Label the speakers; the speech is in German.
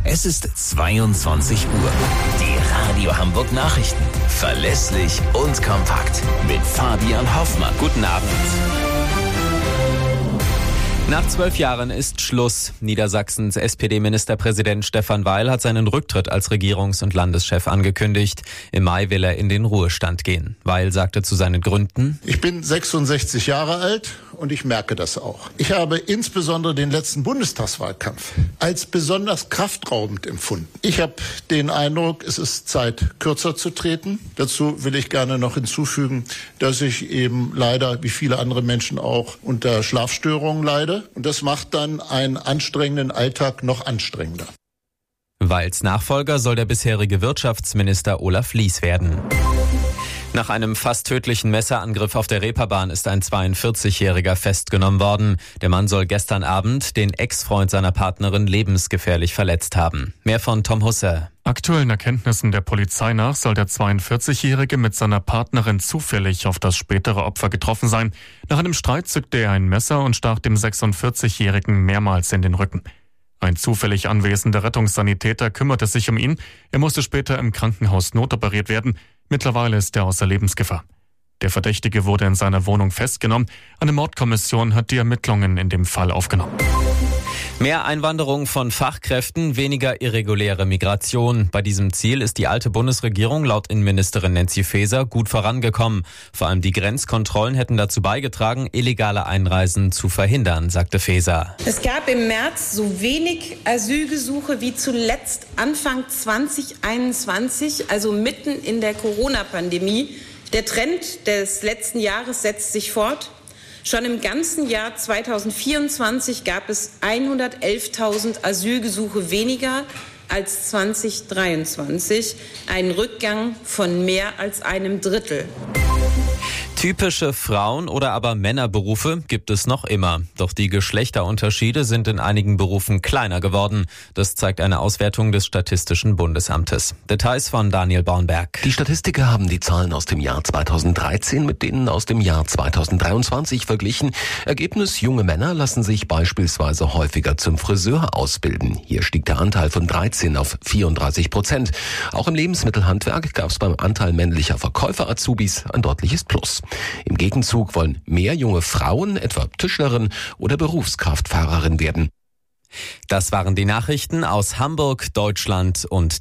Speaker 1: Es ist 22 Uhr. Die Radio Hamburg Nachrichten. Verlässlich und kompakt. Mit Fabian Hoffmann.
Speaker 2: Guten Abend. Nach 12 Jahren ist Schluss. Niedersachsens SPD-Ministerpräsident Stefan Weil hat seinen Rücktritt als Regierungs- und Landeschef angekündigt. Im Mai will er in den Ruhestand gehen. Weil sagte zu seinen Gründen:
Speaker 3: Ich bin 66 Jahre alt und ich merke das auch. Ich habe insbesondere den letzten Bundestagswahlkampf als besonders kraftraubend empfunden. Ich habe den Eindruck, es ist Zeit, kürzer zu treten. Dazu will ich gerne noch hinzufügen, dass ich eben leider, wie viele andere Menschen auch, unter Schlafstörungen leide. Und das macht dann einen anstrengenden Alltag noch anstrengender.
Speaker 2: Weils Nachfolger soll der bisherige Wirtschaftsminister Olaf Lies werden. Nach einem fast tödlichen Messerangriff auf der Reeperbahn ist ein 42-Jähriger festgenommen worden. Der Mann soll gestern Abend den Ex-Freund seiner Partnerin lebensgefährlich verletzt haben. Mehr von Tom Husse.
Speaker 4: Aktuellen Erkenntnissen der Polizei nach soll der 42-Jährige mit seiner Partnerin zufällig auf das spätere Opfer getroffen sein. Nach einem Streit zückte er ein Messer und stach dem 46-Jährigen mehrmals in den Rücken. Ein zufällig anwesender Rettungssanitäter kümmerte sich um ihn. Er musste später im Krankenhaus notoperiert werden. Mittlerweile ist er außer Lebensgefahr. Der Verdächtige wurde in seiner Wohnung festgenommen. Eine Mordkommission hat die Ermittlungen in dem Fall aufgenommen.
Speaker 2: Mehr Einwanderung von Fachkräften, weniger irreguläre Migration. Bei diesem Ziel ist die alte Bundesregierung laut Innenministerin Nancy Faeser gut vorangekommen. Vor allem die Grenzkontrollen hätten dazu beigetragen, illegale Einreisen zu verhindern, sagte Faeser.
Speaker 5: Es gab im März so wenig Asylgesuche wie zuletzt Anfang 2021, also mitten in der Corona-Pandemie. Der Trend des letzten Jahres setzt sich fort. Schon im ganzen Jahr 2024 gab es 111.000 Asylgesuche weniger als 2023, ein Rückgang von mehr als einem Drittel.
Speaker 2: Typische Frauen- oder aber Männerberufe gibt es noch immer. Doch die Geschlechterunterschiede sind in einigen Berufen kleiner geworden. Das zeigt eine Auswertung des Statistischen Bundesamtes. Details von Daniel Bornberg.
Speaker 6: Die Statistiker haben die Zahlen aus dem Jahr 2013 mit denen aus dem Jahr 2023 verglichen. Ergebnis: Junge Männer lassen sich beispielsweise häufiger zum Friseur ausbilden. Hier stieg der Anteil von 13 auf 34%. Auch im Lebensmittelhandwerk gab es beim Anteil männlicher Verkäufer-Azubis ein deutliches Plus. Im Gegenzug wollen mehr junge Frauen, etwa Tischlerin oder Berufskraftfahrerin werden.
Speaker 2: Das waren die Nachrichten aus Hamburg, Deutschland und